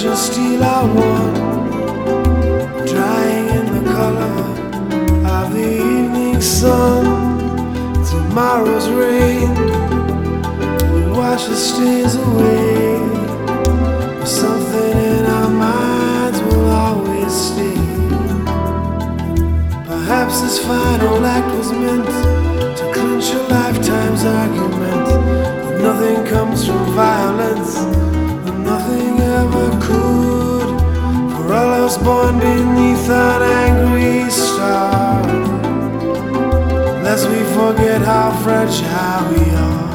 fragile steel I want, drying in the color of the evening sun. Tomorrow's rain will wash the stains away, but something in our minds will always stay. Perhaps this final act was meant to clinch a lifetime's argument, that nothing comes from violence, and nothing ever could, for all us born beneath an angry star. Lest we forget how fragile we are.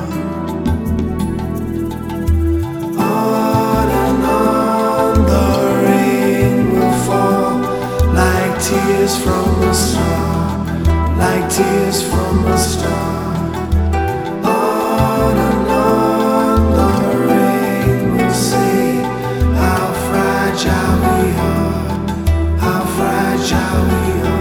On and on the rain will fall, like tears from a star, like tears from a star. On and on the rain will say how fragile we are, how fragile we are.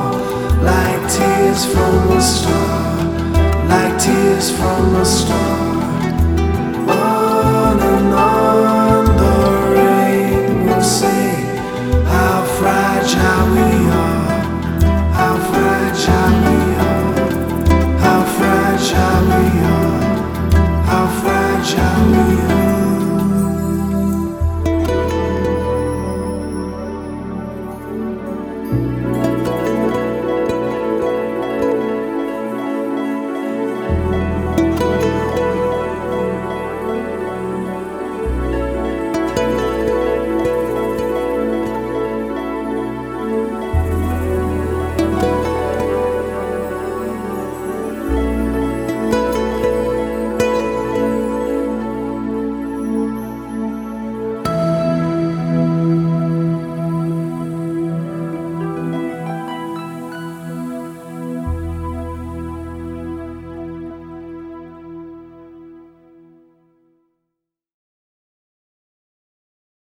Like tears from a star, like tears from a star.